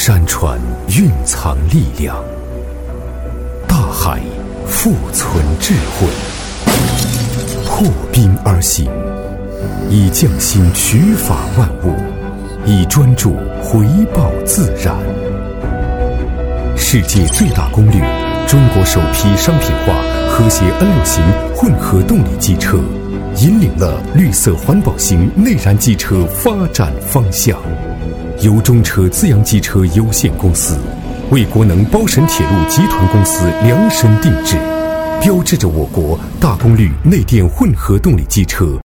山川蕴藏力量，大海复存智慧。破冰而行，以匠心取法万物，以专注回报自然。世界最大功率，中国首批商品化和谐 N6型混合动力机车，引领了绿色环保型内燃机车发展方向。由中车资阳机车有限公司为国能包沈铁路集团公司量身定制，标志着我国大功率内电混合动力机车